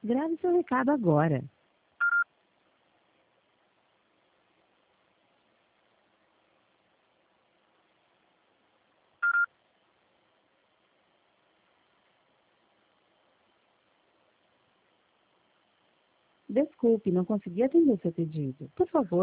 Grave seu recado agora. Desculpe, não consegui atender seu pedido. Por favor,